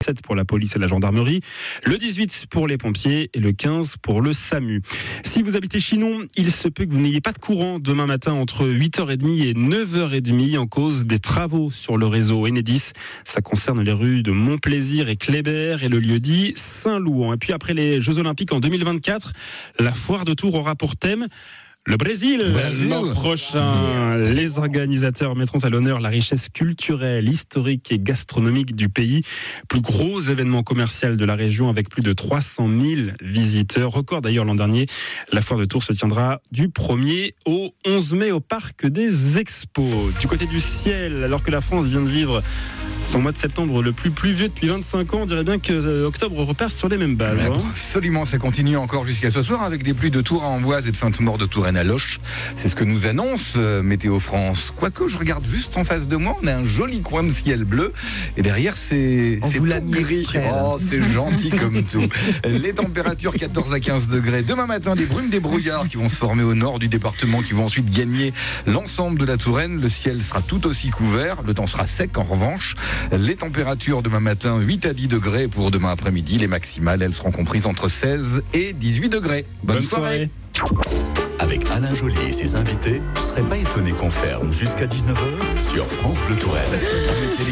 7 pour la police et la gendarmerie, le 18 pour les pompiers et le 15 pour le SAMU. Si vous habitez Chinon, il se peut que vous n'ayez pas de courant demain matin entre 8h30 et 9h30 en cause des travaux sur le réseau Enedis. Ça concerne les rues de Montplaisir et Kléber et le lieu-dit Saint-Louan. Et puis après les Jeux Olympiques en 2024, la foire de Tours aura pour thème le Brésil. L'an prochain. Les organisateurs mettront à l'honneur la richesse culturelle, historique et gastronomique du pays. Plus gros événement commercial de la région avec plus de 300 000 visiteurs. Record d'ailleurs l'an dernier. La foire de Tours se tiendra du 1er au 11 mai au parc des Expos. Du côté du ciel, alors que la France vient de vivre son mois de septembre le plus pluvieux depuis 25 ans, on dirait bien que octobre repart sur les mêmes bases. Absolument, ça continue encore jusqu'à ce soir avec des pluies de Tours à Amboise et de Sainte-Maure de Touraine à Loches. C'est ce que nous annonce Météo France. Quoique, je regarde juste en face de moi, on a un joli coin de ciel bleu et derrière c'est tout gris. Oh, c'est gentil comme tout. Les températures 14 à 15 degrés. Demain matin, des brumes, des brouillards qui vont se former au nord du département, qui vont ensuite gagner l'ensemble de la Touraine. Le ciel sera tout aussi couvert. Le temps sera sec en revanche. Les températures demain matin 8 à 10 degrés pour demain après-midi. Les maximales, elles seront comprises entre 16 et 18 degrés. Bonne soirée. Avec Alain Joly et ses invités, je ne serais pas étonné qu'on ferme jusqu'à 19h sur France Bleu Touraine. Quelle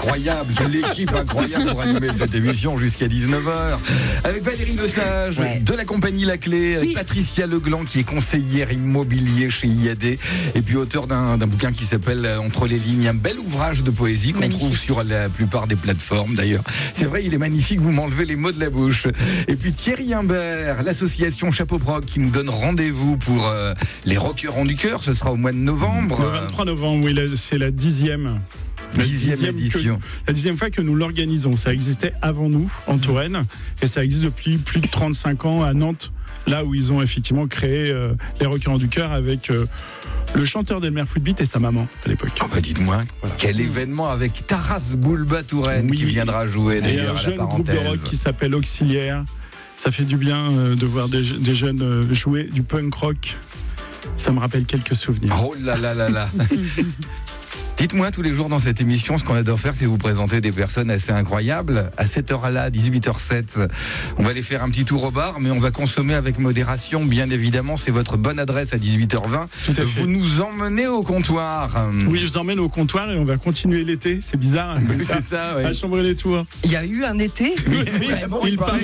équipe incroyable pour animer cette émission jusqu'à 19h. Avec Valérie Lesage de la compagnie La Clé, Patricia Legland qui est conseillère immobilier chez IAD et puis auteur d'un bouquin qui s'appelle Entre les lignes, un bel ouvrage de poésie qu'on trouve sur la plupart des plateformes d'ailleurs. C'est vrai, il est magnifique, vous m'enlevez les mots de la bouche. Et puis Thierry Imbert, l'association Chapeau Prog qui nous donne rendez-vous pour les Rockers ont du cœur, ce sera au mois de novembre. Le 23 novembre, oui, c'est la 10e. La 10e édition. La 10e fois que nous l'organisons. Ça existait avant nous, en Touraine, et ça existe depuis plus de 35 ans à Nantes, là où ils ont effectivement créé les Rockers du cœur avec le chanteur d'Elmer Footbeat et sa maman à l'époque. Oh bah dites-moi, quel événement avec Taras Boulba Touraine qui viendra jouer d'ailleurs à la parenthèse. Un jeune groupe de rock qui s'appelle Auxiliaire. Ça fait du bien de voir des jeunes jouer du punk rock. Ça me rappelle quelques souvenirs. Oh là là là là. Dites-moi tous les jours dans cette émission, ce qu'on adore faire, c'est vous présenter des personnes assez incroyables. À cette heure-là, 18h07, on va aller faire un petit tour au bar, mais on va consommer avec modération, bien évidemment. C'est votre bonne adresse à 18h20. Vous nous emmenez au comptoir. Oui, je vous emmène au comptoir et on va continuer l'été. C'est bizarre, comme ça, à chambrer les tours. Il y a eu un été. Il paraît.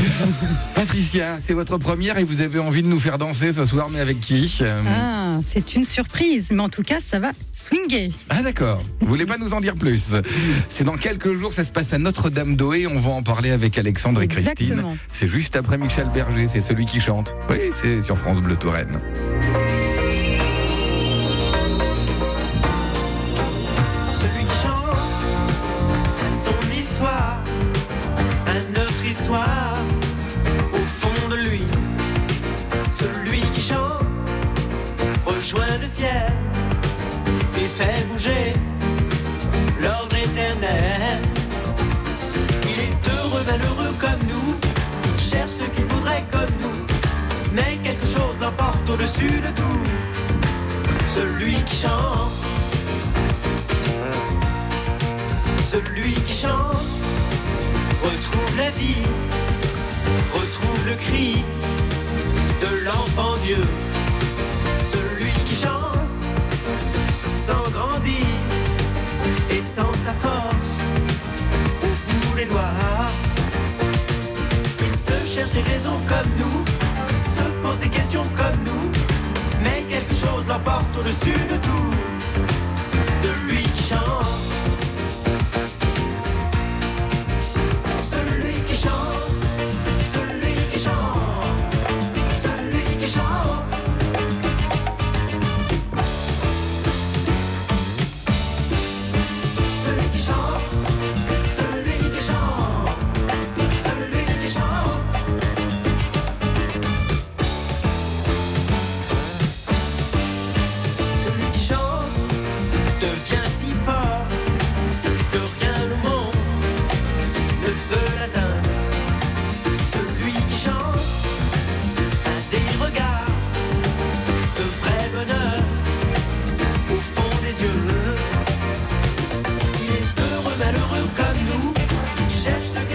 Patricia, c'est votre première et vous avez envie de nous faire danser ce soir, mais avec qui? C'est une surprise, mais en tout cas, ça va swinguer. Ah d'accord, vous voulez pas nous en dire plus? C'est dans quelques jours, ça se passe à Notre-Dame-d'Oé, on va en parler avec Alexandre et Christine. C'est juste après Michel Berger, c'est celui qui chante. Oui, c'est sur France Bleu Touraine. Celui qui chante son histoire, à notre histoire, au fond de lui. Celui qui chante rejoint le ciel et fait bouger l'ordre éternel. Il est heureux, malheureux comme nous, il cherche ce qu'il voudrait comme nous, mais quelque chose l'emporte au-dessus de tout. Celui qui chante, celui qui chante, retrouve la vie, retrouve le cri de l'enfant Dieu. Celui qui chante se sent grandir et sent sa force au bout des doigts. Il se cherche des raisons comme nous, se pose des questions comme nous, mais quelque chose l'emporte au-dessus de tout. Celui qui chante, celui qui chante, celui qui chante, celui qui chante. Malheureux comme nous, cherche ce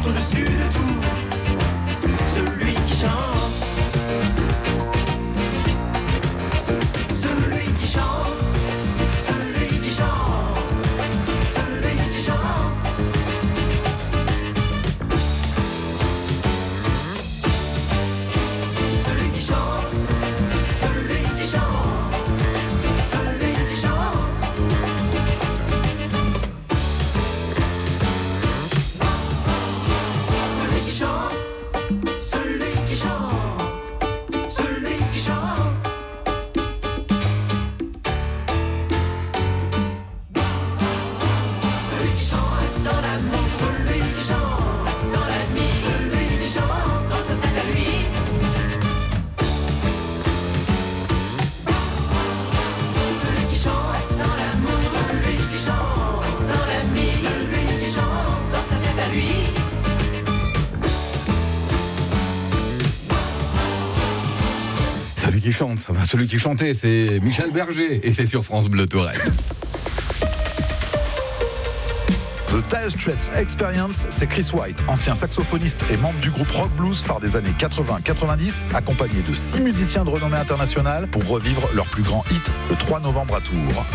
au-dessus de tout. Celui qui chante. Celui qui chante. Celui qui chante. Celui qui chante. Celui qui chante. Celui qui chante. Celui qui chante. Celui qui chante. Celui qui chante. Celui qui chante. Celui qui chante dans l'amour. Celui qui chante dans la nuit. Celui qui chante dans sa tête à lui. Celui qui chante dans l'amour. Celui qui chante dans la nuit. Celui qui chante dans sa tête à lui. Celui qui chante, enfin, celui qui chantait, c'est Michel Berger et c'est sur France Bleu Touraine. The Dire Straits Experience, c'est Chris White, ancien saxophoniste et membre du groupe rock blues phare des années 80-90, accompagné de 6 musiciens de renommée internationale pour revivre leur plus grand hit le 3 novembre à Tours.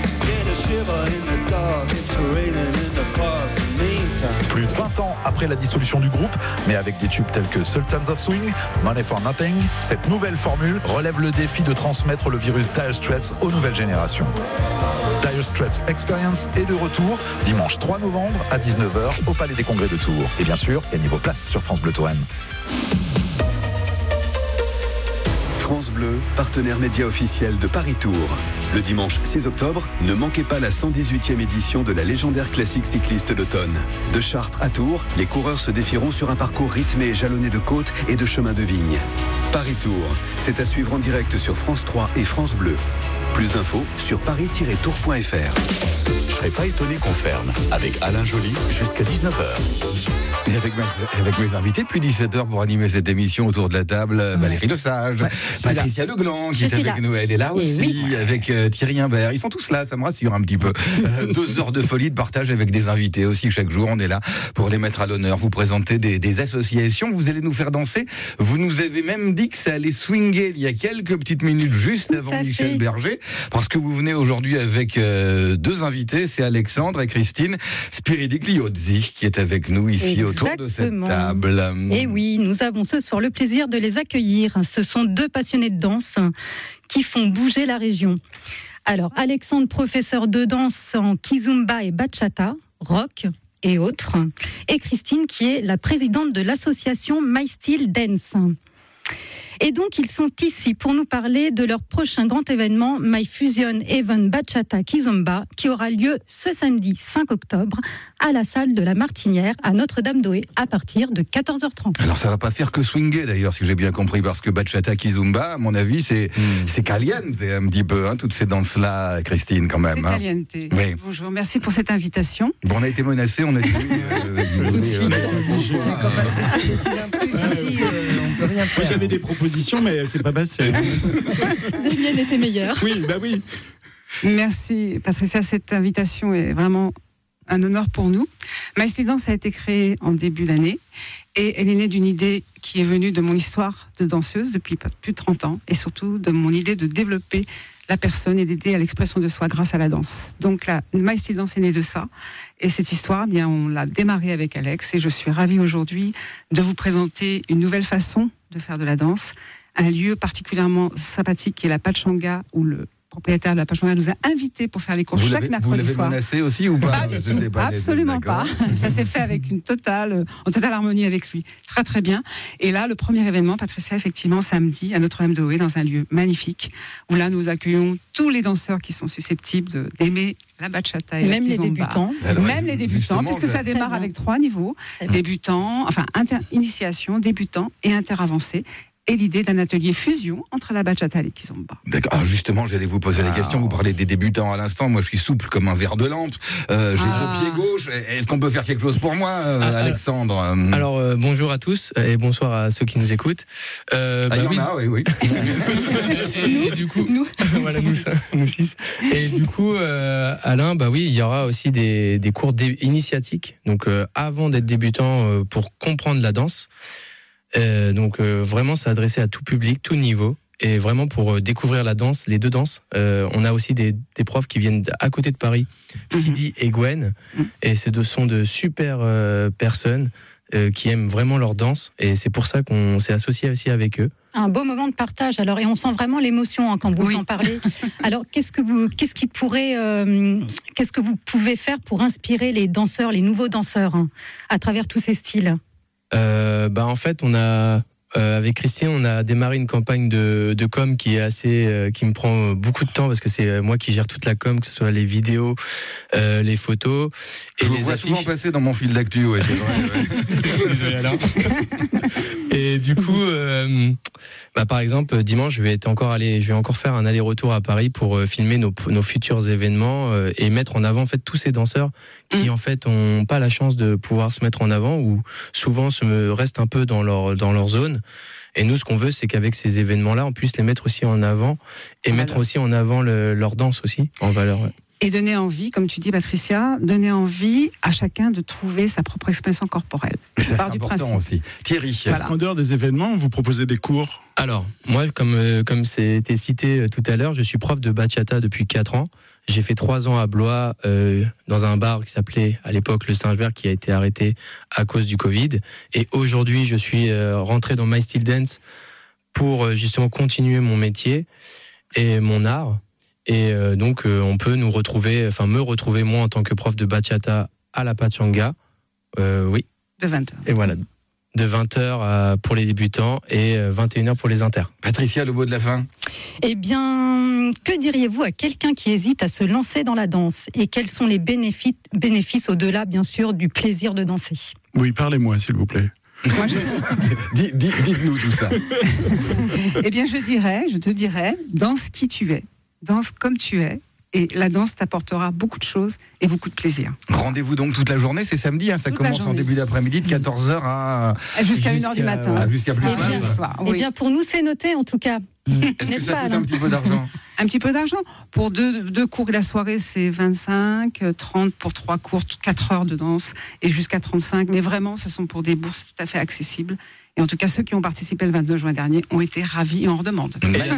Plus de 20 ans après la dissolution du groupe, mais avec des tubes tels que Sultans of Swing, Money for Nothing, cette nouvelle formule relève le défi de transmettre le virus Dire Straits aux nouvelles générations. Dire Straits Experience est de retour dimanche 3 novembre à 19h au Palais des Congrès de Tours. Et bien sûr, gagnez vos places sur France Bleu Touraine. France Bleu, partenaire média officiel de Paris Tours. Le dimanche 6 octobre, ne manquez pas la 118e édition de la légendaire classique cycliste d'automne. De Chartres à Tours, les coureurs se défieront sur un parcours rythmé et jalonné de côtes et de chemins de vignes. Paris Tours, c'est à suivre en direct sur France 3 et France Bleu. Plus d'infos sur paris-tours.fr. Je serais pas étonné qu'on ferme avec Alain Joly jusqu'à 19h. Et avec mes invités depuis 17h pour animer cette émission autour de la table, Valérie Lesage, Patricia Legland qui est avec nous, elle est là aussi, avec Thierry Imbert. Ils sont tous là, ça me rassure un petit peu. 2 heures de folie, de partage avec des invités aussi chaque jour. On est là pour les mettre à l'honneur, vous présenter des associations, vous allez nous faire danser. Vous nous avez même dit que ça allait swinger il y a quelques petites minutes juste avant Michel Berger, parce que vous venez aujourd'hui avec 2 invités, c'est Alexandre et Christine Spiridigliozzi qui est avec nous ici autour de cette table. Et oui, nous avons ce soir le plaisir de les accueillir. Ce sont 2 passionnés de danse qui font bouger la région. Alors, Alexandre, professeur de danse en kizomba et bachata, rock et autres. Et Christine, qui est la présidente de l'association My Style Dance. Et donc, ils sont ici pour nous parler de leur prochain grand événement, My Fusion Event Bachata Kizomba, qui aura lieu ce samedi 5 octobre à la salle de la Martinière à Notre-Dame-d'Oé à partir de 14h30. Alors, ça va pas faire que swinger d'ailleurs, si j'ai bien compris, parce que Bachata Kizomba, à mon avis, c'est caliente un petit peu, toutes ces danses-là, Christine, quand même. C'est caliente. Oui. Bonjour, merci pour cette invitation. Bon, on a été menacés, on a dit... Tout de suite. C'est quand Patricia décide un truc ici, on peut rien faire. Moi, j'avais des propositions, mais c'est pas passé. Les miennes étaient meilleures. Oui, bah oui. Merci Patricia, cette invitation est vraiment un honneur pour nous. My Style Dance a été créée en début d'année et elle est née d'une idée qui est venue de mon histoire de danseuse depuis plus de 30 ans et surtout de mon idée de développer la personne et d'aider à l'expression de soi grâce à la danse. Donc la My Style Dance est née de ça et cette histoire, bien, on l'a démarrée avec Alex et je suis ravie aujourd'hui de vous présenter une nouvelle façon de faire de la danse, un lieu particulièrement sympathique qui est la Pachanga où le propriétaire de la Pachanga nous a invités pour faire les cours chaque mercredi soir. Vous l'avez menacé aussi ou pas? Pas du tout, absolument pas. Ça s'est fait avec en totale harmonie avec lui. Très très bien. Et là, le premier événement, Patricia, effectivement, samedi, à Notre-Dame-d'Oé, dans un lieu magnifique, où là, nous accueillons tous les danseurs qui sont susceptibles d'aimer la bachata et même la les kizomba. débutants. Même les débutants, puisque ça démarre avec 3 niveaux. Débutants, enfin, initiation, débutant et interavancé. et l'idée d'un atelier fusion entre la bachata et les kizomba. D'accord. Ah, justement, j'allais vous poser la question. Vous parlez des débutants à l'instant. Moi, je suis souple comme un verre de lampe. J'ai 2 pieds gauches. Est-ce qu'on peut faire quelque chose pour moi, Alexandre? Alors, bonjour à tous et bonsoir à ceux qui nous écoutent. Il y en a, oui. et du coup, voilà, nous 6. Et du coup, Alain, il y aura aussi des cours initiatiques. Donc, avant d'être débutant, pour comprendre la danse. Vraiment, c'est adressé à tout public, tout niveau. Et vraiment pour découvrir la danse, les 2 danses. On a aussi des profs qui viennent à côté de Paris, Sidi et Gwen. Et ces 2 sont de super personnes qui aiment vraiment leur danse. Et c'est pour ça qu'on s'est associé aussi avec eux. Un beau moment de partage. Alors, et on sent vraiment l'émotion quand vous en parlez. Alors, qu'est-ce que vous pouvez faire pour inspirer les danseurs, les nouveaux danseurs, à travers tous ces styles? En fait, on a avec Christine, on a démarré une campagne de com qui est assez, qui me prend beaucoup de temps parce que c'est moi qui gère toute la com, que ce soit les vidéos, les photos. Et je les vous vois affiches. souvent passer dans mon fil d'actu, ouais, c'est vrai. Désolé, Alain. Et du coup, par exemple, dimanche, je vais encore faire un aller-retour à Paris pour filmer nos futurs événements et mettre en avant en fait tous ces danseurs qui en fait ont pas la chance de pouvoir se mettre en avant ou souvent restent un peu dans leur zone. Et nous, ce qu'on veut, c'est qu'avec ces événements-là, on puisse les mettre aussi en avant et mettre aussi en avant leur danse aussi en valeur. Ouais. Et donner envie, comme tu dis Patricia, donner envie à chacun de trouver sa propre expression corporelle. Mais ça, c'est important aussi. Thierry, est-ce qu'en dehors des événements, vous proposez des cours? Alors, moi, comme c'était cité tout à l'heure, je suis prof de bachata depuis 4 ans. J'ai fait 3 ans à Blois, dans un bar qui s'appelait à l'époque le Singe-Vert, qui a été arrêté à cause du Covid. Et aujourd'hui, je suis rentré dans My Style Dance pour justement continuer mon métier et mon art. Et donc, on peut me retrouver moi en tant que prof de bachata à la Pachanga. Oui. De 20h. Et voilà. De 20h pour les débutants et 21h pour les inters. Patricia, le mot de la fin. Eh bien, que diriez-vous à quelqu'un qui hésite à se lancer dans la danse? Et quels sont les bénéfices au-delà, bien sûr, du plaisir de danser? Oui, parlez-moi, s'il vous plaît. Dites-nous tout ça. Eh bien, je te dirais, danse qui tu es. Danse comme tu es. Et la danse t'apportera beaucoup de choses et beaucoup de plaisir. Rendez-vous donc toute la journée, c'est samedi, ça commence en début d'après-midi de 14h à... Jusqu'à 1h du matin. Jusqu'à plus tard le soir. Eh bien, pour nous, c'est noté en tout cas. Est-ce que ça coûte un petit peu d'argent? Un petit peu d'argent. Pour deux cours de la soirée, c'est 25, 30 pour 3 cours, 4 heures de danse et jusqu'à 35. Mais vraiment, ce sont pour des bourses tout à fait accessibles. Et en tout cas, ceux qui ont participé le 22 juin dernier ont été ravis et en redemande.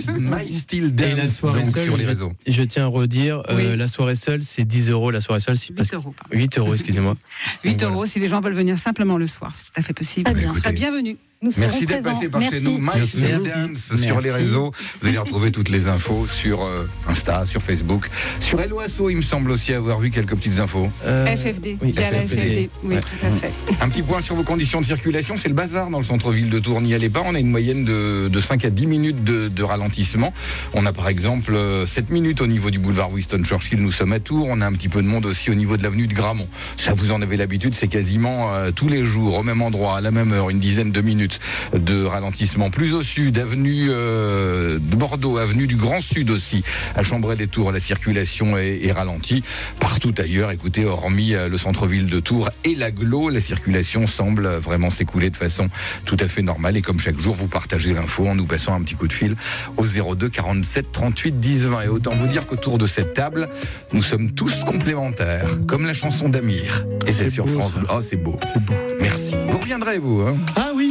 My Style Dance, et la soirée donc, seule, sur les réseaux. Je tiens à redire, la soirée seule, c'est 10 €. La soirée seule, c'est 8 €. 8 €, excusez-moi. 8 € si les gens veulent venir simplement le soir, c'est tout à fait possible. Très bien. Vous serez bienvenue. Merci d'être passé par chez nous. My Style Dance sur les réseaux. Vous allez retrouver toutes les infos sur Insta, sur Facebook, sur LOASO. Il me semble aussi avoir vu quelques petites infos. FFD, il y a la FFD. Oui, tout à fait. Un petit point sur vos conditions de circulation. C'est le bazar dans le centre-ville de Tours. N'y allez pas. On a une moyenne de 5 à 10 minutes de ralentissement. On a par exemple 7 minutes au niveau du boulevard Winston Churchill. Nous sommes à Tours. On a un petit peu de monde aussi au niveau de l'avenue de Gramont. Ça, vous en avez l'habitude. C'est quasiment tous les jours, au même endroit, à la même heure, une dizaine de minutes de ralentissement. Plus au sud, avenue de Bordeaux, avenue du Grand Sud aussi, à Chambray-les-Tours, la circulation est ralentie. Partout ailleurs, écoutez, hormis le centre-ville de Tours et l'Aglo, la circulation semble vraiment s'écouler de façon tout à fait normale. Et comme chaque jour, vous partagez l'info en nous passant un petit coup de fil au 02 47 38 10 20. Et autant vous dire qu'autour de cette table, nous sommes tous complémentaires, comme la chanson d'Amir. Et c'est sur France Bleu. Oh, c'est beau. C'est beau. Merci. Vous reviendrez, vous, hein? Ah oui.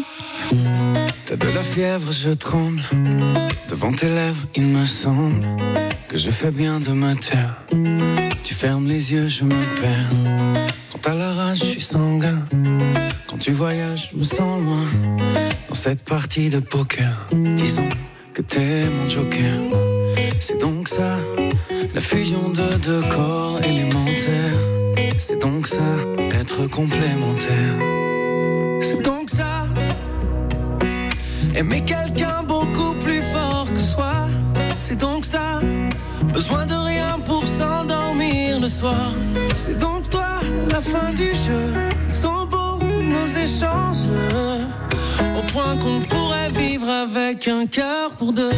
T'as de la fièvre, je tremble. Devant tes lèvres, il me semble que je fais bien de me taire. Tu fermes les yeux, je me perds. Quand t'as la rage, je suis sanguin. Quand tu voyages, je me sens loin. Dans cette partie de poker, disons que t'es mon joker. C'est donc ça, la fusion de 2 corps élémentaires. C'est donc ça, être complémentaire. C'est donc ça, aimer quelqu'un beaucoup plus fort que soi. C'est donc ça, besoin de rien pour s'endormir le soir. C'est donc toi, la fin du jeu. Sont beaux nos échanges, au point qu'on pourrait pourrait vivre avec un cœur pour deux.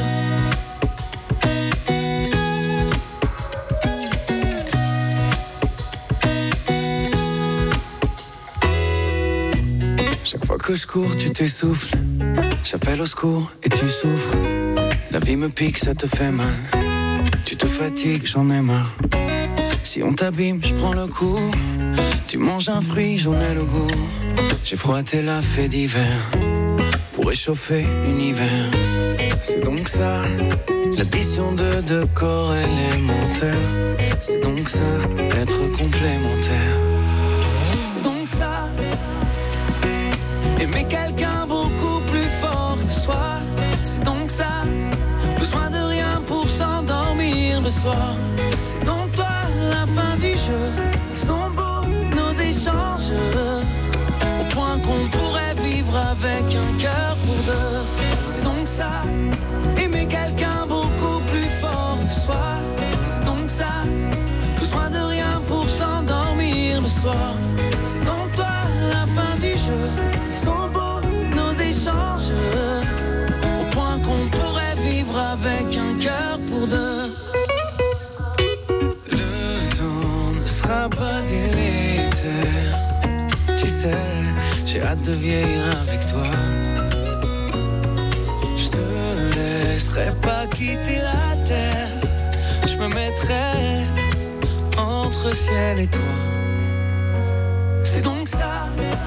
Chaque fois que je cours, tu t'essouffles. J'appelle au secours et tu souffres. La vie me pique, ça te fait mal. Tu te fatigues, j'en ai marre. Si on t'abîme, je prends le coup. Tu manges un fruit, j'en ai le goût. J'ai froid, t'es la fée d'hiver. Pour réchauffer l'univers. C'est donc ça, l'addition de deux corps élémentaires. C'est donc ça, être complémentaire. C'est donc ça, aimer quelqu'un beaucoup plus fort que soi. C'est donc ça, besoin de rien pour s'endormir le soir. C'est donc toi, la fin du jeu. Ils sont beaux, nos échanges. Au point qu'on pourrait vivre avec un cœur pour deux. C'est donc ça, aimer quelqu'un beaucoup plus fort que soi. C'est donc ça, besoin de rien pour s'endormir le soir. C'est donc toi, la fin du jeu. Ils sont beaux, nos échanges. Au point qu'on pourrait vivre avec un cœur pour deux. Le temps ne sera pas délétère. Tu sais, j'ai hâte de vieillir avec toi. Je te laisserai pas quitter la terre. Je me mettrai entre ciel et toi. C'est donc ça,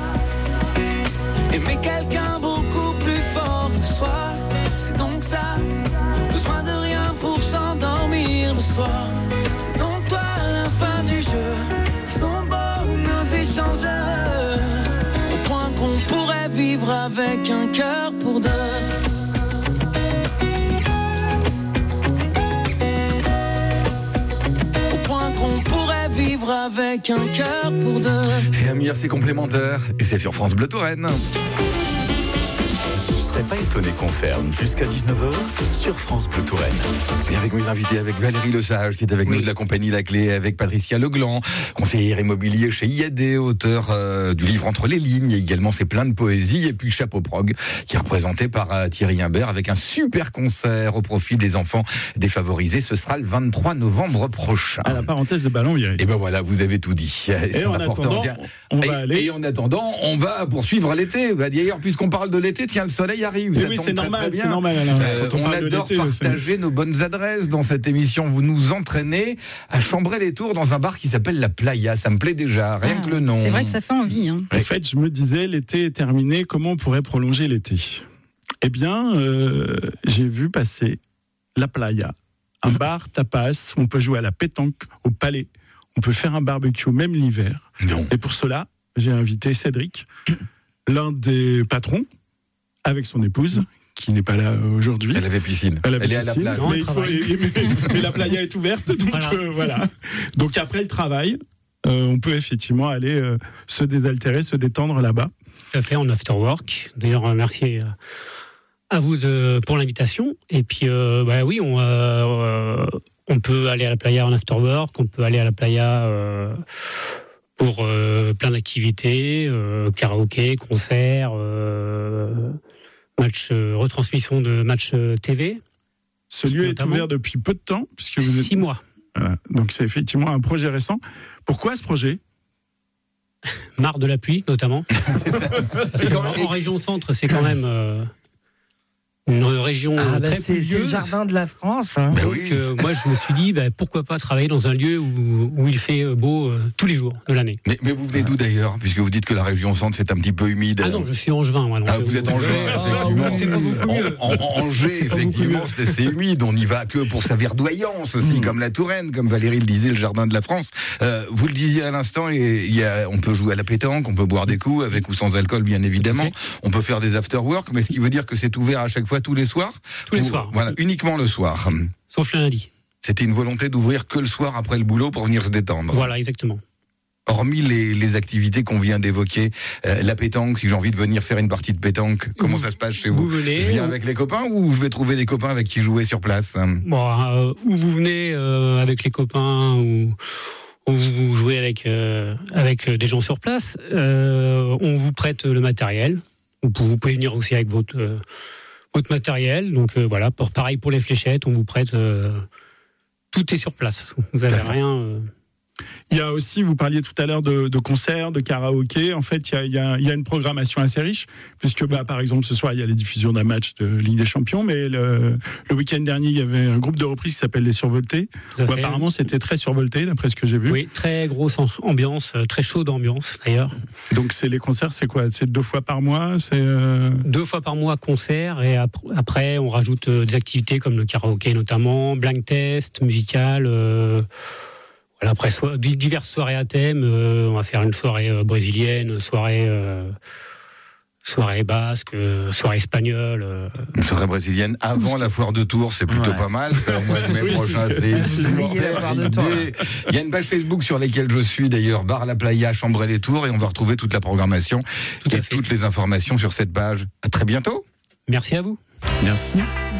aimer quelqu'un beaucoup plus fort que soi. C'est donc ça, besoin de rien pour s'endormir le soir. C'est donc toi, la fin du jeu. Ils sont beaux, nos échanges. Au point qu'on pourrait vivre avec un cœur pour deux. Au point qu'on pourrait vivre avec un cœur pour deux. C'est Amir, c'est complémentaire. Et c'est sur France Bleu Touraine. Je ne serais pas étonné qu'on ferme jusqu'à 19h sur France Bleu Touraine. Et avec mes invités, avec Valérie Lesage, qui est avec nous de la compagnie La Clé, avec Patricia Legland, conseillère immobilier chez IAD, auteur du livre Entre les lignes, et également C'est plein de poésie, et puis Chapeau Prog, qui est représenté par Thierry Imbert, avec un super concert au profit des enfants défavorisés. Ce sera le 23 novembre prochain. À la parenthèse de ballon, Vieri. Et ben voilà, vous avez tout dit. Et en attendant, en attendant, on va poursuivre l'été. D'ailleurs, puisqu'on parle de l'été, tiens, le soleil arrive. Oui, c'est normal, c'est normal. Alain. On adore partager nos bonnes adresses dans cette émission. Vous nous entraînez à Chambray-les-Tours dans un bar qui s'appelle La Playa. Ça me plaît déjà, rien que le nom. C'est vrai que ça fait envie. Hein. En fait, je me disais, l'été est terminé, comment on pourrait prolonger l'été ? Eh bien, j'ai vu passer La Playa, un bar tapas, on peut jouer à la pétanque au Palais, on peut faire un barbecue même l'hiver. Non. Et pour cela, j'ai invité Cédric, l'un des patrons, avec son épouse, qui n'est pas là aujourd'hui. Elle avait piscine. Elle est à la plage. Mais la playa est ouverte, donc voilà. Donc après le travail, on peut effectivement aller se désaltérer, se détendre là-bas. Tout à fait, en after work. D'ailleurs, merci à vous pour l'invitation. Et puis, oui, on peut aller à la playa en after work, on peut aller à la playa pour plein d'activités, karaoké, concerts, retransmission de matchs TV. Ce lieu est ouvert depuis peu de temps, puisque vous êtes 6 mois. Voilà. Donc c'est effectivement un projet récent. Pourquoi ce projet ? Marre de la pluie, notamment. En région centre, c'est quand même une région très pluvieuse. C'est le jardin de la France. Hein. Donc, moi, je me suis dit, pourquoi pas travailler dans un lieu où il fait beau tous les jours de l'année. Mais vous venez d'où d'ailleurs, puisque vous dites que la région centre c'est un petit peu humide. Ah non, je suis angevin. Moi, vous êtes angevin, effectivement. C'est pas beaucoup mieux. Angers, effectivement, c'est humide. On n'y va que pour sa verdoyance aussi, comme la Touraine, comme Valérie le disait, le jardin de la France. Vous le disiez à l'instant, on peut jouer à la pétanque, on peut boire des coups, avec ou sans alcool, bien évidemment. On peut faire des after-work, mais ce qui veut dire que c'est ouvert à chaque fois tous les soirs. Tous les soirs. Voilà, uniquement le soir. Sauf le lundi. C'était une volonté d'ouvrir que le soir après le boulot pour venir se détendre. Voilà, exactement. Hormis les activités qu'on vient d'évoquer, la pétanque, si j'ai envie de venir faire une partie de pétanque, comment ça se passe chez vous ? Venez, je viens avec les copains ou je vais trouver des copains avec qui jouer sur place ? Ou vous venez avec les copains ou vous jouez avec des gens sur place. On vous prête le matériel. Vous pouvez venir aussi avec votre matériel. Donc voilà, pareil pour les fléchettes, on vous prête. Tout est sur place. Vous n'avez rien. Il y a aussi, vous parliez tout à l'heure de concerts, de karaoké. En fait, il y a une programmation assez riche, puisque par exemple ce soir il y a les diffusions d'un match de Ligue des Champions, mais le week-end dernier il y avait un groupe de reprise qui s'appelle Les Survoltés. Où apparemment c'était très survolté d'après ce que j'ai vu. Oui, très grosse ambiance, très chaude ambiance d'ailleurs. Donc les concerts, c'est quoi? C'est 2 fois par mois? 2 fois par mois concert, et après on rajoute des activités comme le karaoké notamment, blind test, musical. Après, diverses soirées à thème. On va faire une soirée brésilienne, soirée basque, soirée espagnole. Une soirée brésilienne avant la foire de Tours, c'est plutôt pas mal. Ça, au mois de mai prochain, c'est Il y a une page Facebook sur laquelle je suis d'ailleurs, Bar La Playa, Chambray-les-Tours, et on va retrouver toute la programmation et toutes les informations sur cette page. À très bientôt. Merci à vous. Merci.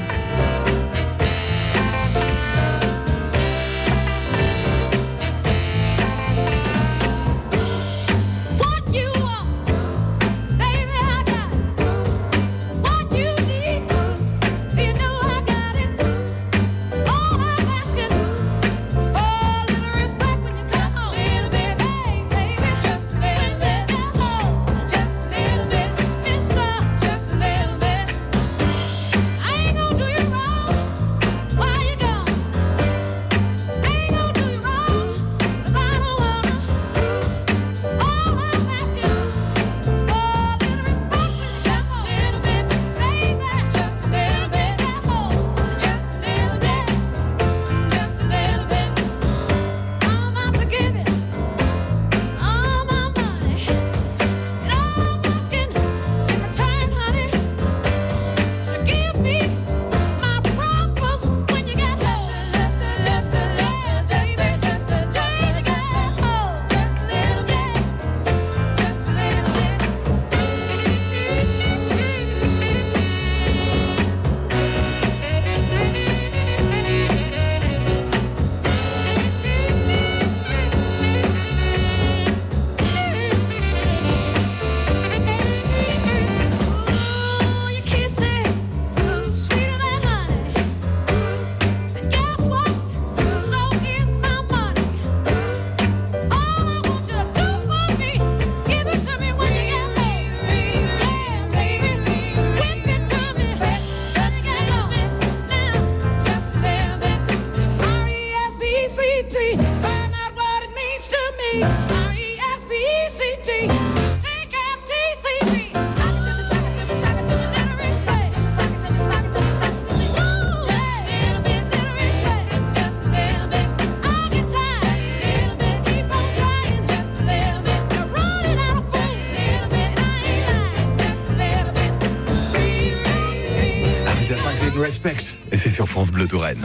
Respect. Et c'est sur France Bleu Touraine.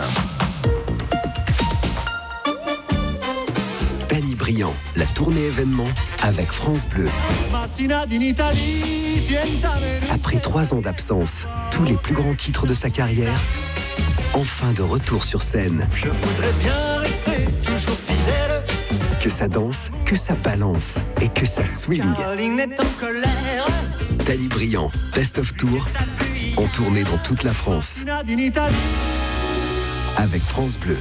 Danny Briand, la tournée événement avec France Bleu. Après 3 ans d'absence, tous les plus grands titres de sa carrière, enfin de retour sur scène. Je voudrais bien rester toujours fidèle. Que ça danse, que ça balance et que ça swing. Caroline est en colère. Danny Briand, Best of Tour, en tournée dans toute la France. Avec France Bleu.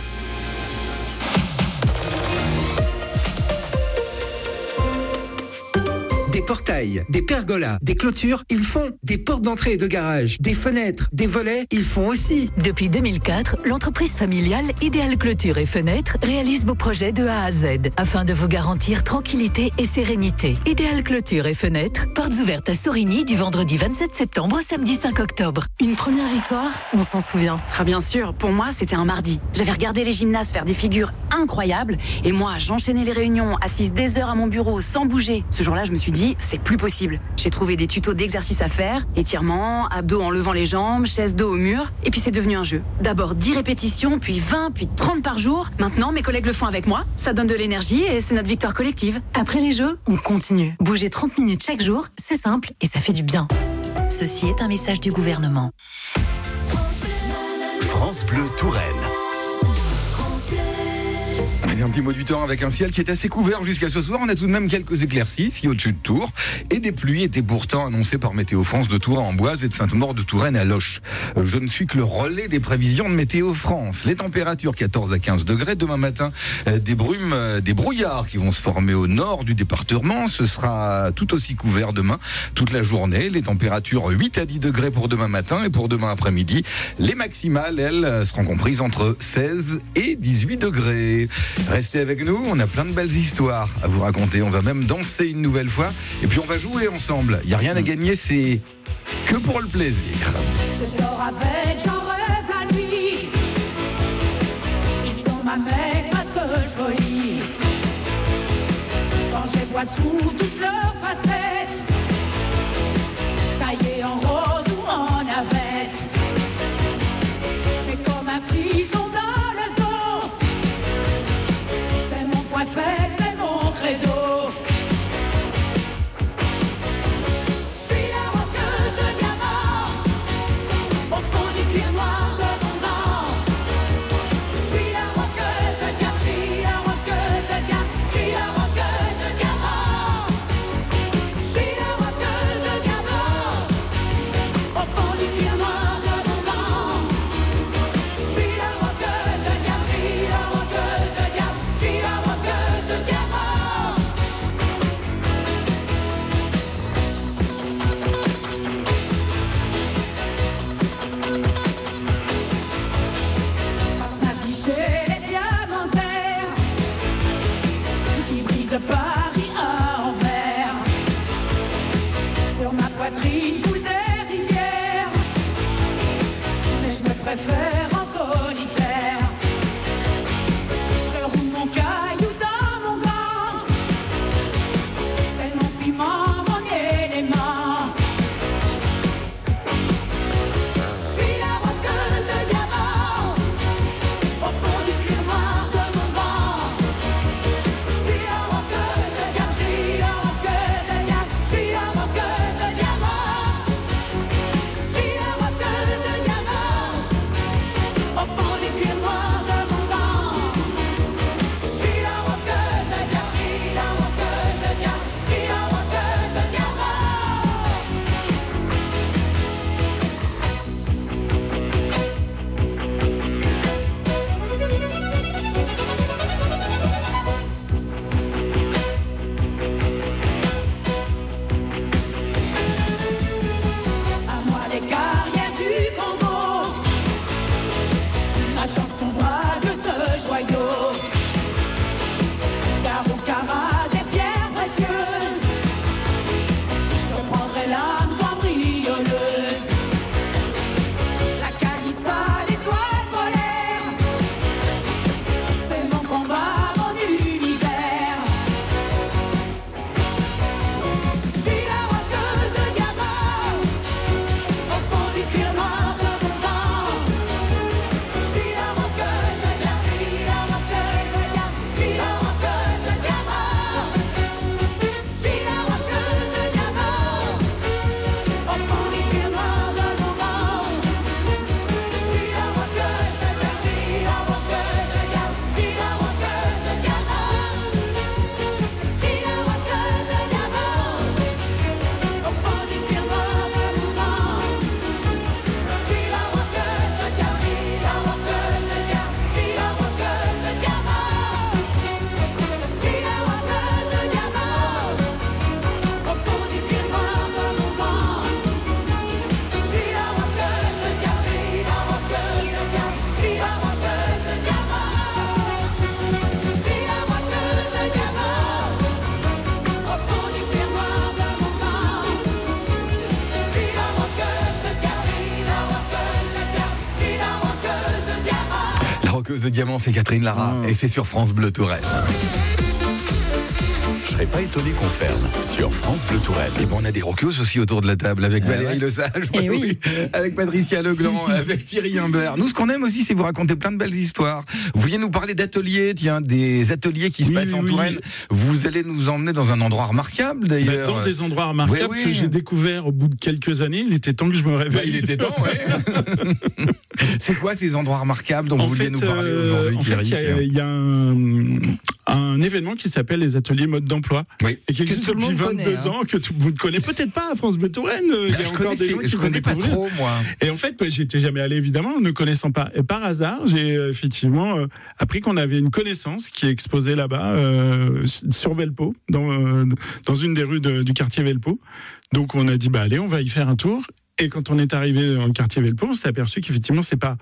Des portails, des pergolas, des clôtures, ils font. Des portes d'entrée et de garage, des fenêtres, des volets, ils font aussi. Depuis 2004, l'entreprise familiale Idéal Clôture et Fenêtres réalise vos projets de A à Z afin de vous garantir tranquillité et sérénité. Idéal Clôture et Fenêtres, portes ouvertes à Sorigny du vendredi 27 septembre au samedi 5 octobre. Une première victoire, on s'en souvient. Ah bien sûr, pour moi c'était un mardi. J'avais regardé les gymnastes faire des figures incroyables et moi j'enchaînais les réunions, assise des heures à mon bureau sans bouger. Ce jour-là je me suis dit, c'est plus possible. J'ai trouvé des tutos d'exercices à faire, étirements, abdos en levant les jambes, chaise dos au mur, et puis c'est devenu un jeu. D'abord 10 répétitions, puis 20, puis 30 par jour. Maintenant, mes collègues le font avec moi, ça donne de l'énergie et c'est notre victoire collective. Après les jeux, on continue. Bouger 30 minutes chaque jour, c'est simple et ça fait du bien. Ceci est un message du gouvernement. France Bleu Touraine. Allez, un petit mot du temps avec un ciel qui est assez couvert jusqu'à ce soir. On a tout de même quelques éclaircies ici au-dessus de Tours. Et des pluies étaient pourtant annoncées par Météo France de Tours à Amboise et de Sainte-Maure de Touraine à Loches. Je ne suis que le relais des prévisions de Météo France. Les températures 14 à 15 degrés. Demain matin, des brumes, des brouillards qui vont se former au nord du département. Ce sera tout aussi couvert demain, toute la journée. Les températures 8 à 10 degrés pour demain matin et pour demain après-midi. Les maximales, elles, seront comprises entre 16 et 18 degrés. Restez avec nous, on a plein de belles histoires à vous raconter. On va même danser une nouvelle fois. Et puis on va jouer ensemble. Il n'y a rien à gagner, c'est que pour le plaisir. Je dors avec, j'en rêve la nuit. Ils sont ma mec, ma seule folie. Quand je les vois sous toutes leurs facettes, taillées en rose ou en navette, j'ai comme un frisson dans le dos. C'est mon point faible, c'est mon credo. De Paris à Anvers, sur ma poitrine coulent des rivières, mais je me préfère en solitaire. Je roule mon caillou dans mon gant, c'est mon piment, mon élément. Je suis la roqueuse de diamants, au fond du cuir noir de mon gant. Je suis la roqueuse de diamants, je suis la roqueuse de diamants, je suis la roqueuse de diamants. Je suis la roqueuse de diamants, au fond du cuir noir de mon gant. Je suis la roqueuse de diamants, je suis la roqueuse de diamants, je suis la roqueuse de diamants. À moi les carrières du Congo, attention braqueuse de joyaux, carreau cara des pierres précieuses, je prendrai l'âme cambrioleuse, la calista, l'étoile polaire, c'est mon combat, mon univers. Je suis la roqueuse de diamants, au fond du cuir noir de mon gant. Je suis la roqueuse de diamants, je suis la roqueuse de diamants, je suis la roqueuse de diamants. Je suis la roqueuse de diamants, au fond du cuir noir de mon gant. Je suis la roqueuse de diamants, je suis la roqueuse de diamants, je suis la roqueuse de diamants. Je suis la roqueuse de diamants, au fond du cuir noir de mon gant. Je suis la roqueuse de diamants, je suis la roqueuse de diamants, je suis la roqueuse de diamants. Je suis la roqueuse de diamants, au fond du cuir noir de mon gant. Je suis la roqueuse de diamants, je suis la roqueuse de diamants, je suis la roqueuse de diamants. Je suis la roqueuse de diamants, au fond du cuir noir de mon gant. Je suis la roqueuse de diamants, je suis la roqueuse de diamants, je suis la roqueuse de diamants. La roqueuse de diamants, c'est Catherine Lara et c'est sur France Bleu Touraine. Je serais serais pas étonné qu'on ferme sur France Bleu Touraine. Et bon, on a des rockeuses aussi autour de la table avec Valérie Lesage, Eh oui. avec Patricia Legland, avec Thierry Humbert. Nous, ce qu'on aime aussi, c'est vous raconter plein de belles histoires. Vous vouliez nous parler d'ateliers, tiens, des ateliers qui se passent en Touraine. Vous allez nous emmener dans un endroit remarquable, d'ailleurs. Dans des endroits remarquables que j'ai découvert au bout de quelques années. Il était temps que je me réveille. Il était temps, ouais. C'est quoi ces endroits remarquables dont vous vouliez nous parler aujourd'hui, Thierry? Il y a un événement qui s'appelle les ateliers mode d'emploi, et qui existe depuis 22 ans, que tout le monde connaît peut-être pas à France Bleu Touraine. Il y a encore des gens qui je connais pas trop, moi. Et en fait, j'étais jamais allé, évidemment, ne connaissant pas. Et par hasard, j'ai effectivement appris qu'on avait une connaissance qui est exposée là-bas, sur Velpeau, dans une des rues du quartier Velpeau. Donc on a dit, allez, on va y faire un tour. Et quand on est arrivé dans le quartier Velpeau, on s'est aperçu qu'effectivement, c'est pas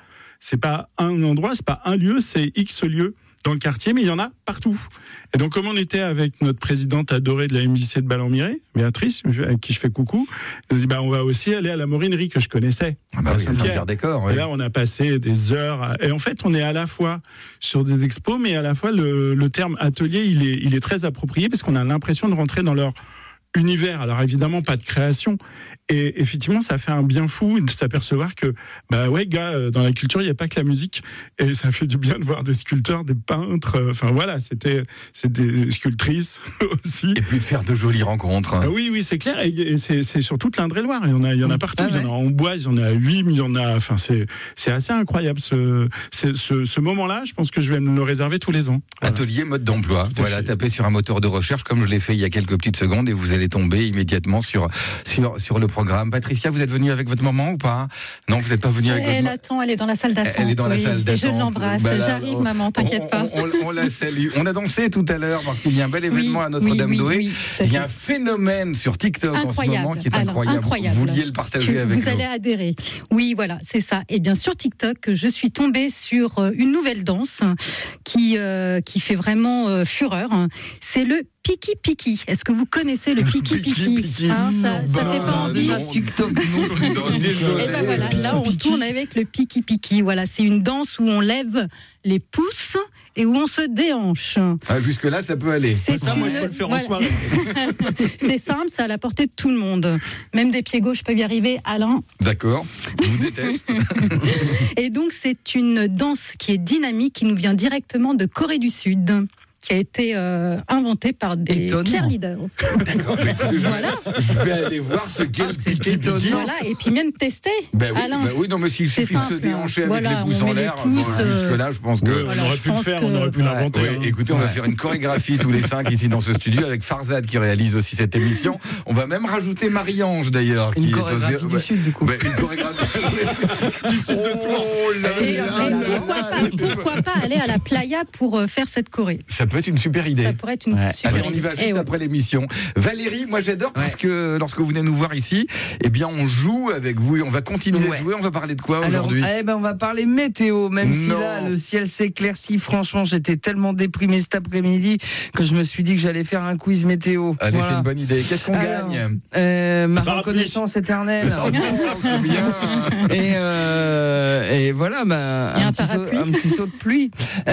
un endroit, c'est pas un lieu, c'est X lieux dans le quartier, mais il y en a partout. Et donc, comme on était avec notre présidente adorée de la MJC de Ballon-Miré, Béatrice, avec qui je fais coucou, elle nous dit, on va aussi aller à la Morinerie que je connaissais. À Saint-Pierre. Et là, on a passé des heures. Et en fait, on est à la fois sur des expos, mais à la fois, le terme atelier, il est très approprié parce qu'on a l'impression de rentrer dans leur univers. Alors évidemment, pas de création. Et effectivement, ça fait un bien fou de s'apercevoir que, dans la culture, il n'y a pas que la musique. Et ça fait du bien de voir des sculpteurs, des peintres. Enfin voilà, c'est des sculptrices aussi. Et puis de faire de jolies rencontres. Oui, c'est clair. Et c'est sur toute l'Indre-et-Loire. Il y en a partout. Il y en a en Amboise, il y en a à Huim, il y en a. Enfin, c'est assez incroyable ce moment-là. Je pense que je vais me le réserver tous les ans. Voilà. Atelier mode d'emploi. Voilà, tapez sur un moteur de recherche comme je l'ai fait il y a quelques petites secondes et vous allez tomber immédiatement sur le programme. Patricia, vous êtes venue avec votre maman ou pas? Non, vous n'êtes pas venue avec votre maman. Elle attend, elle est dans la salle d'attente. Elle est dans la salle d'attente. Et je l'embrasse. J'arrive, maman, t'inquiète pas. On la salue. On a dansé tout à l'heure parce qu'il y a un bel événement à Notre-Dame-d'Oé. Il y a un phénomène sur TikTok en ce moment qui est incroyable. Vous vouliez le partager avec nous. Vous allez adhérer. Oui, voilà, c'est ça. Et bien sur TikTok, je suis tombée sur une nouvelle danse qui fait vraiment fureur. C'est le Piki Piki. Est-ce que vous connaissez le Piki Piki? Ça fait pas envie. TikTok, Et ben voilà, là on tourne avec le Piki Piki. Voilà, c'est une danse où on lève les pouces et où on se déhanche. Jusque là, ça peut aller. Moi, je peux le faire en soirée. C'est simple, c'est à la portée de tout le monde. Même des pieds gauches peuvent y arriver. Alain. D'accord. Je vous déteste. Et donc c'est une danse qui est dynamique, qui nous vient directement de Corée du Sud, qui a été inventé par des cheerleaders. D'accord, je vais aller voir ce qu'est le Piki Piki. Voilà, et puis même tester. Alain. Oui, non, mais s'il suffit de se déhancher avec les pouces en l'air, jusque-là, je pense que. On aurait pu le faire, on aurait pu l'inventer. Écoutez, on va faire une chorégraphie tous les 5 ici dans ce studio avec Farzad qui réalise aussi cette émission. On va même rajouter Marie-Ange d'ailleurs. Une chorégraphie du Sud, du coup. Une chorégraphie du Sud de Tours. Pourquoi pas aller à la playa pour faire cette choré? Ça peut être une super idée. Ça pourrait être une super idée. On y va juste après l'émission. Valérie, moi j'adore parce que lorsque vous venez nous voir ici, on joue avec vous et on va continuer de jouer. On va parler de quoi aujourd'hui? On va parler météo, même si là le ciel s'éclaircit. Franchement, j'étais tellement déprimé cet après-midi que je me suis dit que j'allais faire un quiz météo. Allez, c'est une bonne idée. Qu'est-ce qu'on gagne? Ma reconnaissance éternelle. C'est bien. Et voilà, un petit saut de pluie.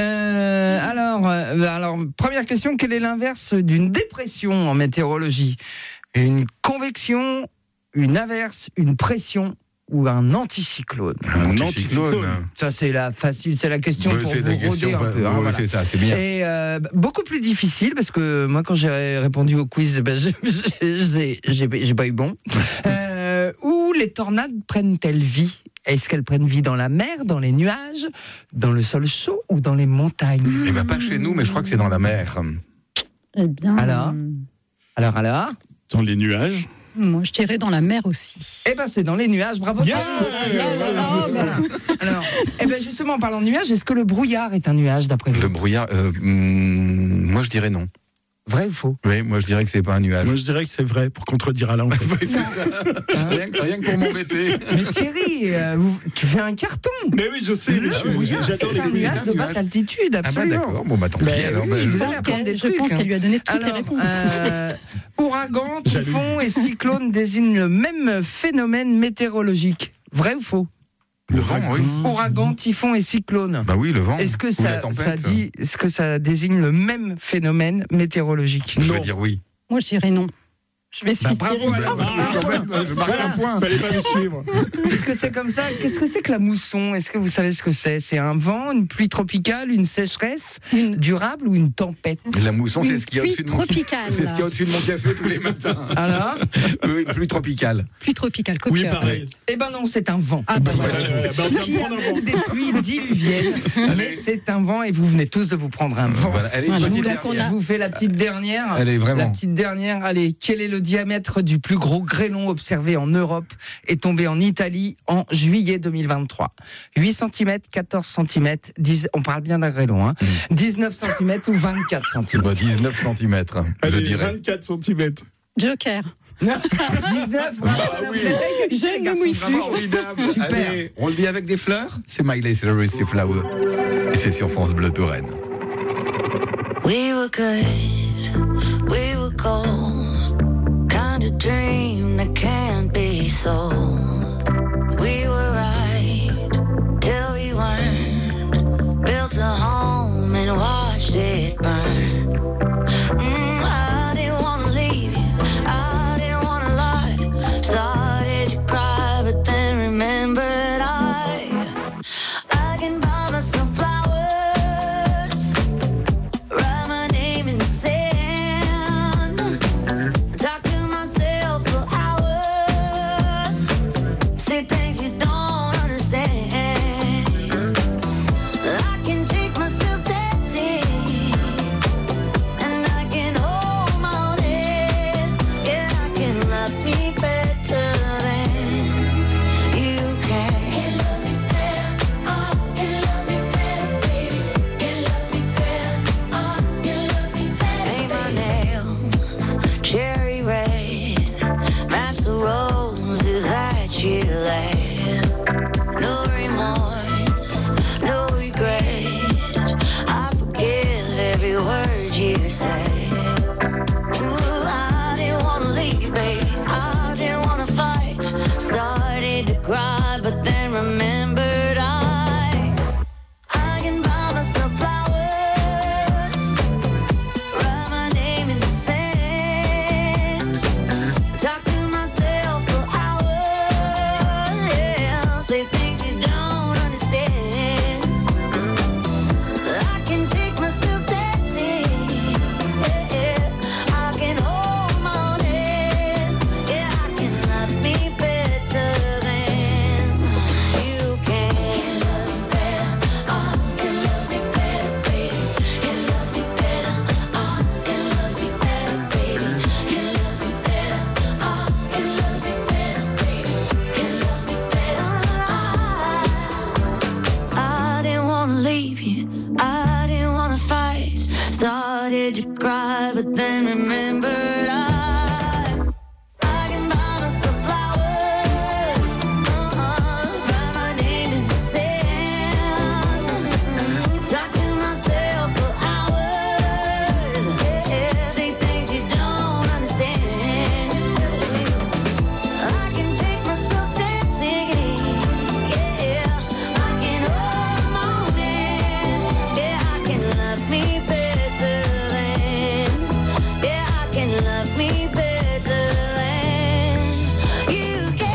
Alors, première question, quel est l'inverse d'une dépression en météorologie? Une convection, une averse, une pression ou un anticyclone? Un anticyclone. Ça, c'est la question pour vous rôder un peu. Voilà. C'est ça, c'est bien. Et beaucoup plus difficile, parce que moi, quand j'ai répondu au quiz, j'ai pas eu bon. Où les tornades prennent-elles vie? Est-ce qu'elles prennent vie dans la mer, dans les nuages, dans le sol chaud ou dans les montagnes? Pas chez nous, mais je crois que c'est dans la mer. Eh bien. Alors dans les nuages. Moi, je dirais dans la mer aussi. C'est dans les nuages. Bravo. Alors, justement, en parlant de nuages, est-ce que le brouillard est un nuage d'après vous? Le brouillard, moi je dirais non. Vrai ou faux? Oui, moi je dirais que c'est pas un nuage. Moi je dirais que c'est vrai, pour contredire Alain. En fait. Rien que pour m'embêter. Mais Thierry, tu fais un carton. Mais oui, je sais. J'adore les nuages de basse altitude, absolument. D'accord, bon tant pis alors. Je pense qu'elle lui a donné toutes les réponses. Ouragan, typhon et cyclone désignent le même phénomène météorologique. Vrai ou faux? Le vent, oui. Ouragan, typhon et cyclone. Bah oui, le vent. Est-ce que ou la ça tempête. est-ce que ça désigne le même phénomène météorologique? Je veux dire oui. Moi, je dirais non. Je vais suivre bravo, Thierry. Je marque un point. Fallait pas me suivre. Puisque c'est comme ça, qu'est-ce que c'est que la mousson? Est-ce que vous savez ce que c'est? C'est un vent, une pluie tropicale, une sécheresse durable ou une tempête? La mousson, c'est ce qu'il y a Pluie au-dessus de mon tropicale. C'est ce qu'il y a au-dessus de mon café tous les matins. Alors Oui, pluie tropicale. Pluie tropicale, Oui, copieur. pareil. Eh ben non, c'est un vent. Ah bah, On vient de prendre un vent. Des pluies diluviennes, mais c'est un vent et vous venez tous de vous prendre un vent. Voilà. Allez, Voilà. petite Nous, Je vous fais la petite dernière. Allez, vraiment. La petite dernière. Allez, quel est le diamètre du plus gros grêlon observé en Europe et tombé en Italie en juillet 2023? 8 cm, 14 cm, 10, on parle bien d'un grêlon, hein, 19 cm ou 24 cm? 19 cm, je Allez, dirais. 24 cm. Joker. 19 oui. Je ne mouille plus. Formidable. Super. Allez, on le dit avec des fleurs? C'est Miley Cyrus, c'est Flower. Et c'est sur France Bleu Touraine. We were good, we were gold, kind of dream that can't be sold. We were right till we weren't, built a home and watched it burn. I didn't wanna leave you, I didn't wanna lie. Started to cry, but then remembered I can buy myself flowers, write my name in the sand, talk to myself for hours, say things you don't understand. I can take myself dancing, and I can hold my own head. Yeah, I can love me better than you can. Can love me better, oh, can love me better, baby. Can love me better, oh, can love me better. Paint my nails cherry red, match the roses that you laid. No remorse, no regret. I forgive every word you say. Ooh, I didn't wanna leave, babe. I didn't wanna fight. Started to cry, but then remembered I can buy myself flowers, write my name in the sand, talk to myself for hours, yeah, say things you don't understand. I can take myself dancing, yeah, I can hold my own head, yeah, I can love me better than you can. Can love me better, oh, can love me better, baby. Can love me better, oh, can love me better, baby. Can love me better, oh, can love me better, baby. Can love me better, I didn't wanna leave you, I didn't wanna fight. Started to cry, but then remembered I can buy myself flowers, write my name in the sand, talk to myself for hours, yeah, say things you don't understand. I can take myself dancing, yeah, I can hold my own hand, yeah, I can love me better than, yeah, I can love me better than you can.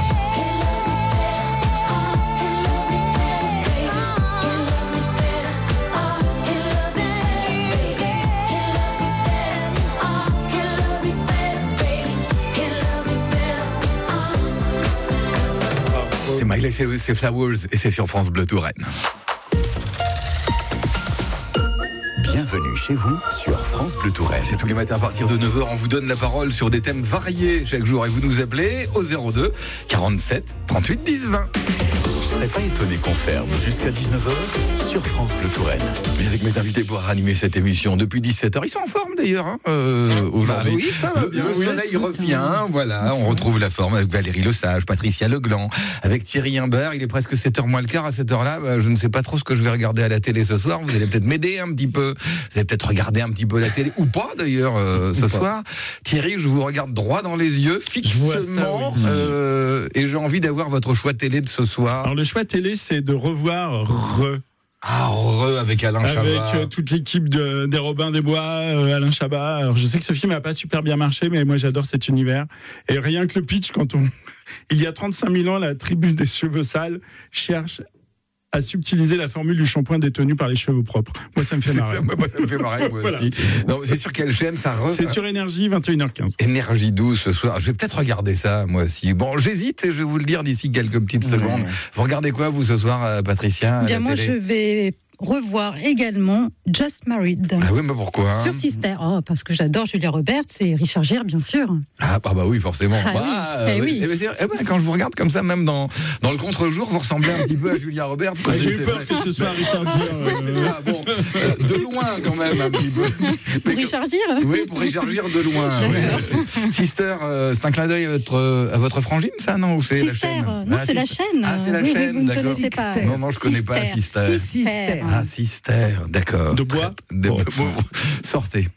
Can love me better, can love me better, oh, can love me better, oh, can love me better, baby, can love me better. C'est Miley Cyrus, c'est Flowers et c'est sur France Bleu Touraine. Bienvenue chez vous sur France Bleu Touraine. C'est tous les matins à partir de 9h, on vous donne la parole sur des thèmes variés chaque jour et vous nous appelez au 02 47 38 10 20. Je serais pas étonné qu'on ferme jusqu'à 19h sur France Bleu Touraine. Et avec mes invités pour animer cette émission depuis 17h, ils sont en forme d'ailleurs aujourd'hui. oui, ça va bien, Le oui. soleil revient, voilà, on retrouve la forme avec Valérie Lesage, Patricia Legland, avec Thierry Imbert. Il est presque 7h moins le quart. À cette heure-là, je ne sais pas trop ce que je vais regarder à la télé ce soir. Vous allez peut-être m'aider un petit peu. Vous allez peut-être regarder un petit peu la télé, ou pas d'ailleurs ce soir. Thierry, je vous regarde droit dans les yeux, vois ça, fixement, oui. et j'ai envie d'avoir votre choix télé de ce soir. Alors le choix télé, c'est de revoir avec Alain Chabat. Avec toute l'équipe des Robins des Bois, Alain Chabat. Alors, je sais que ce film n'a pas super bien marché, mais moi j'adore cet univers. Et rien que le pitch, il y a 35 000 ans, la tribu des cheveux sales cherche à subtiliser la formule du shampoing détenu par les cheveux propres. Moi, ça me fait marrer. Moi, ça me fait marrer, moi aussi. Non, c'est sur quelle chaîne ça C'est sur Énergie, 21h15. Énergie 12 ce soir. Je vais peut-être regarder ça, moi aussi. Bon, j'hésite et je vais vous le dire d'ici quelques petites secondes. Vous regardez quoi, vous, ce soir, Patricia, Bien, moi, je vais revoir également Just Married. Ah oui, mais pourquoi Sur Sister. Parce que j'adore Julia Roberts et Richard Gere, bien sûr. Ah bah oui, forcément. Oui. Quand je vous regarde comme ça, même dans le contre-jour, vous ressemblez un petit peu à Julia Roberts. J'ai eu peur que ce soit Richard Gere. De loin quand même, un petit peu. Pour Richard Gere Oui, pour Richard Gere de loin. Ouais. Sister, c'est un clin d'œil à votre frangine, ça, non? Ou c'est la chaîne? Non, c'est la chaîne. Ah, c'est la chaîne, vous ne d'accord. connaissez pas. Non, je connais pas Sister. Sister. Ah, Sister, d'accord. De bois. Sortez.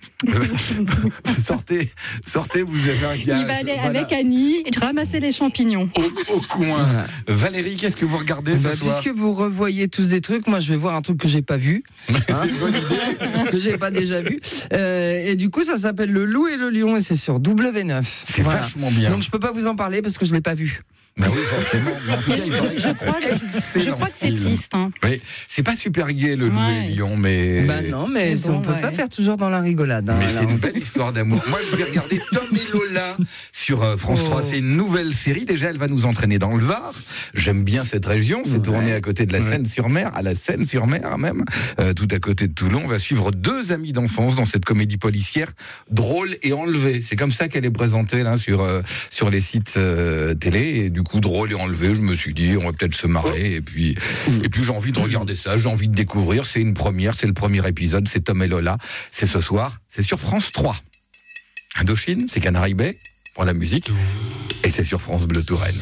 Sortez, vous avez un gage. Il va aller avec Annie ramasser les champignons. Au coin. Valérie, qu'est-ce que vous regardez ce soir? Puisque vous revoyez tous des trucs, moi je vais voir un truc que j'ai pas vu. C'est une bonne idée. Que j'ai pas déjà vu. Et du coup, ça s'appelle Le Loup et le Lion et c'est sur W9. C'est vachement bien. Donc je peux pas vous en parler parce que je l'ai pas vu. Bah oui, forcément. Mais en tout cas, je crois que c'est triste. Hein. Oui, c'est pas super gai, Le Loup et le Lion, mais. Bah non, mais on peut pas faire toujours dans la rigolade. Mais c'est une belle histoire d'amour. Moi, je vais regarder Tom et Lola sur France 3. C'est une nouvelle série. Déjà, elle va nous entraîner dans le Var. J'aime bien cette région. C'est tourné à côté de la Seine-sur-Mer, à la Seine-sur-Mer même, tout à côté de Toulon. On va suivre deux amis d'enfance dans cette comédie policière drôle et enlevée. C'est comme ça qu'elle est présentée là sur les sites télé. Et du coup, drôle et enlevé, je me suis dit on va peut-être se marrer et puis j'ai envie de regarder ça, j'ai envie de découvrir, c'est une première, c'est le premier épisode, c'est Tom et Lola, c'est ce soir, c'est sur France 3. Indochine, c'est Canaries Bay pour la musique et c'est sur France Bleu Touraine.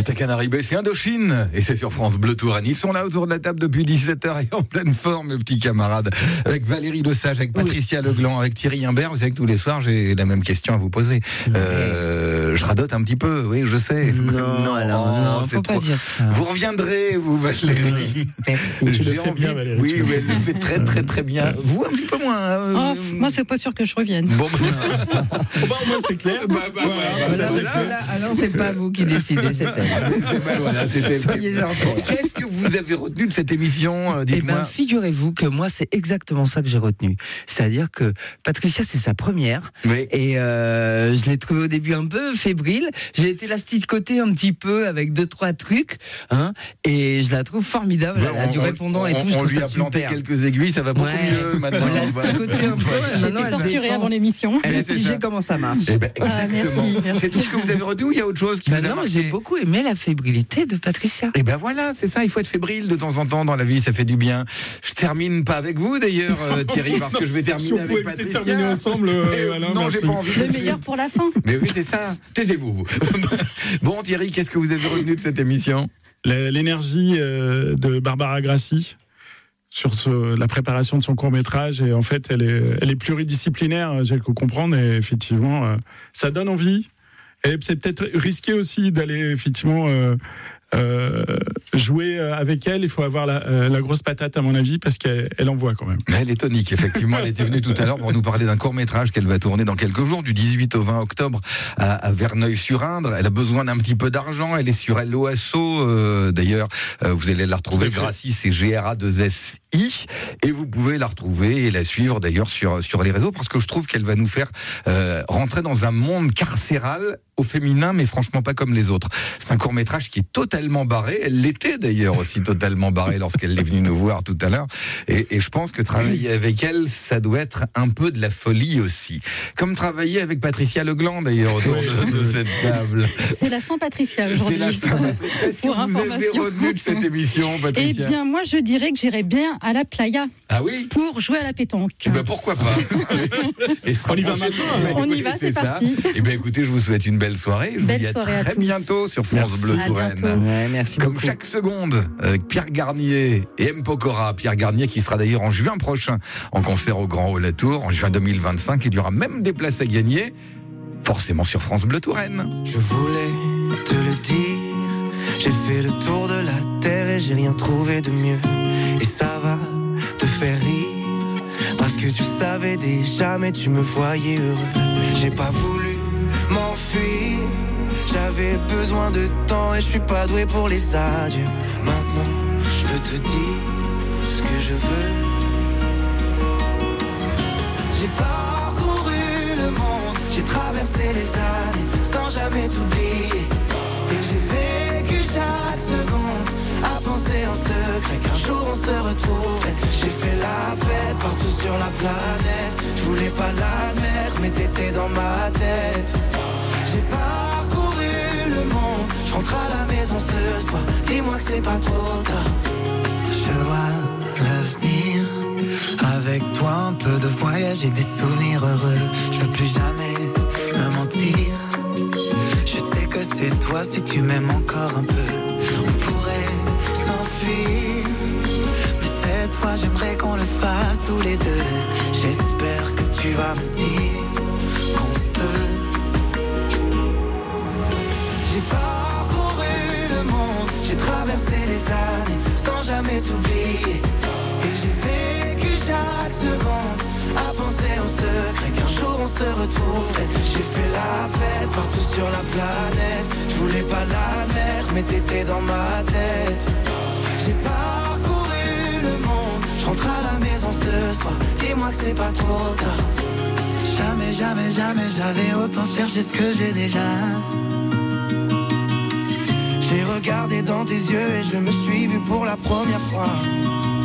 Greta Canary, c'est Indochine et c'est sur France Bleu Touraine. Ils sont là autour de la table depuis 17h et en pleine forme, mes petits camarades. Avec Valérie Lesage, avec Patricia Legland, avec Thierry Imbert. Vous savez que tous les soirs, j'ai la même question à vous poser. Je radote un petit peu, oui, je sais. Non, faut pas dire ça. Vous reviendrez, vous, Valérie. Merci. J'ai envie. bien, Valérie, oui, elle le fait très, très, très bien. Vous, un petit peu moins. Moi, c'est pas sûr que je revienne. Bon, Moi, c'est clair. Alors, c'est pas vous qui décidez, c'est elle. Soyez gentils. Qu'est-ce que vous avez retenu de cette émission? Eh Dites-moi. bien, figurez-vous que moi, c'est exactement ça que j'ai retenu. C'est-à-dire que Patricia, c'est sa première. Oui. Et je l'ai trouvée au début un peu fébrile. J'ai été l'asticoter un petit peu avec 2-3 trucs. Hein, et je la trouve formidable. Elle a du répondant et tout. Je On trouve lui ça a planté super. quelques aiguilles, ça va beaucoup mieux maintenant. On l'a asticoté un peu. J'ai Maintenant, été elle se torturée défend. avant l'émission. Elle a c'est pigé ça. comment ça marche. Eh ben, exactement. merci. C'est tout ce que vous avez retenu ou il y a autre chose qui vous a non, marqué? j'ai beaucoup aimé la fébrilité de Patricia. Et ben voilà, c'est ça, il faut être fébrile de temps en temps dans la vie, ça fait du bien. Je termine pas avec vous d'ailleurs, Thierry, parce que je vais terminer avec Patricia. terminer ensemble, Alain, non, j'ai merci. pas envie. Le meilleur pour la fin. Mais oui, c'est ça. Taisez-vous, vous. Bon, Thierry, qu'est-ce que vous avez retenu de cette émission? L'énergie de Barbara Grassi sur la préparation de son court-métrage, et en fait elle est pluridisciplinaire, j'ai pu comprendre, et effectivement ça donne envie, et c'est peut-être risqué aussi d'aller effectivement jouer avec elle. Il faut avoir la grosse patate à mon avis, parce qu'elle en voit quand même. Elle est tonique, effectivement. Elle était venue tout à l'heure pour nous parler d'un court-métrage qu'elle va tourner dans quelques jours, du 18 au 20 octobre à Verneuil-sur-Indre. Elle a besoin d'un petit peu d'argent. Elle est sur LOASO. D'ailleurs, vous allez la retrouver. Grassi, c'est GRA2SI. Et vous pouvez la retrouver et la suivre d'ailleurs sur les réseaux, parce que je trouve qu'elle va nous faire rentrer dans un monde carcéral au féminin, mais franchement pas comme les autres. C'est un court-métrage qui est totalement barré. Elle l'était d'ailleurs aussi totalement barrée lorsqu'elle est venue nous voir tout à l'heure. Et je pense que travailler avec elle, ça doit être un peu de la folie aussi. Comme travailler avec Patricia Legland d'ailleurs autour de cette table. C'est la Saint-Patricia C'est aujourd'hui. la Saint-Patricia. Qu'est-ce que Pour vous avez information. retenu de cette émission, Eh Patricia? bien, moi, je dirais que j'irais bien à la playa Ah oui? pour jouer à la pétanque. Eh ben pourquoi pas. Et On y va maintenant, alors. On y va, c'est parti. Et bien écoutez, je vous souhaite une belle soirée. Je Belle vous dis soirée à à très tous. bientôt sur France Merci. Bleu À Touraine. bientôt. Ouais, merci Comme beaucoup. chaque seconde, avec Pierre Garnier et M. Pokora. Pierre Garnier qui sera d'ailleurs en juin prochain en concert au Grand Hall à Tours. En juin 2025, il y aura même des places à gagner. Forcément sur France Bleu Touraine. Je voulais te le dire, j'ai fait le tour de la terre et j'ai rien trouvé de mieux. Et ça va te faire rire, parce que tu le savais déjà, mais tu me voyais heureux. J'ai pas voulu m'enfuir, j'avais besoin de temps et je suis pas doué pour les adieux. Maintenant, je peux te dire ce que je veux. J'ai parcouru le monde, j'ai traversé les années sans jamais t'oublier. Et j'ai vécu chaque seconde à penser en secret qu'un jour on se retrouverait. J'ai fait la fête partout sur la planète, je voulais pas l'admettre mais t'étais dans ma tête. J'ai parcouru le monde, je rentre à la maison ce soir, dis-moi que c'est pas trop tard. Je vois l'avenir, avec toi un peu de voyage et des souvenirs heureux. Je veux plus jamais me mentir, je sais que c'est toi si tu m'aimes encore un peu. On pourrait s'enfuir, mais cette fois j'aimerais qu'on le fasse tous les deux. J'espère que tu vas me dire qu'on peut. J'ai parcouru le monde, j'ai traversé les années sans jamais t'oublier. Et j'ai vécu chaque seconde à penser en secret qu'un jour on se retrouverait. J'ai fait la fête partout sur la planète, je voulais pas l'admettre mais t'étais dans ma tête. J'ai parcouru le monde, je rentre à la maison ce soir, dis-moi que c'est pas trop tard. Jamais, jamais, jamais j'avais autant cherché ce que j'ai déjà. J'ai regardé dans tes yeux et je me suis vu pour la première fois.